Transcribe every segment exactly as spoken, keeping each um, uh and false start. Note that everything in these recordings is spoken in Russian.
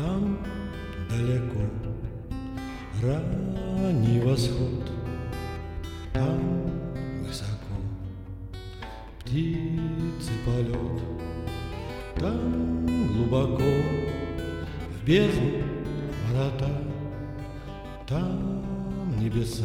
Там далеко ранний восход, там высоко птицы полет, там глубоко в бездну врата, там небеса,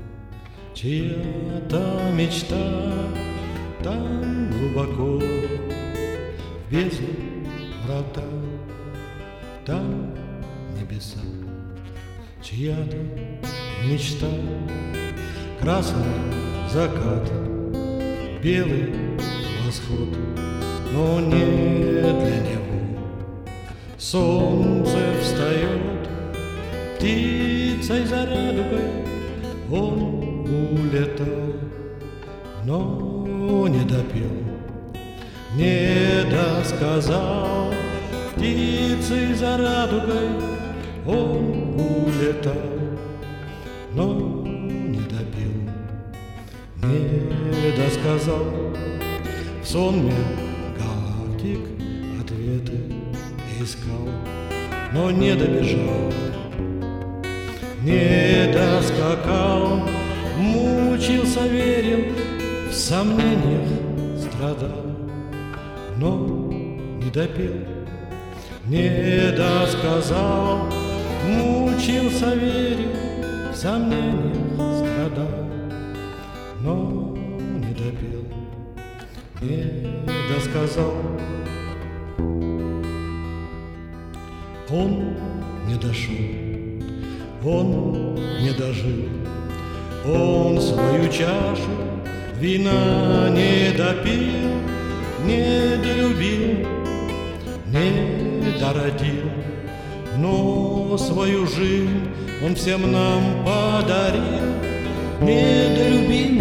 чья-то мечта, там глубоко в бездну врата, там небеса, чья-то мечта. Красный закат, белый восход, но не для него. Солнце встает, птицей за радугой он улетал, но не допел, не досказал. Птицей за радугой он улетал, но не допел, не досказал. В сонме галактик ответы искал, но не добежал, не доскакал. Мучился, верил, в сомнениях страдал, но не допел, не досказал. Мучился, верил, в сомнениях страдал, но не допел, не досказал. Он не дошел, он не дожил, он свою чашу вина не допил, не долюбил, не дородил, но свою жизнь он всем нам подарил. Не долюбил,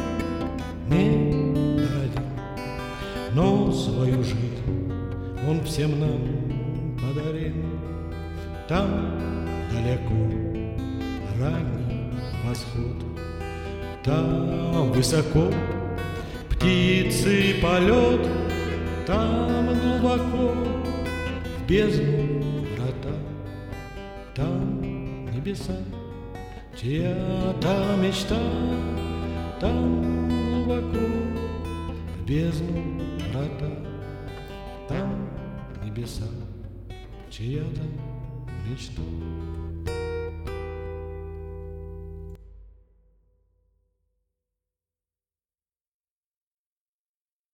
не дородил, но свою жизнь он всем нам подарил. Там далеко ранний восход, там высоко птицы полет, там глубоко в бездну врата, там небеса, чья-то мечта, там глубоко в бездну врата, там небеса, чья-то мечта.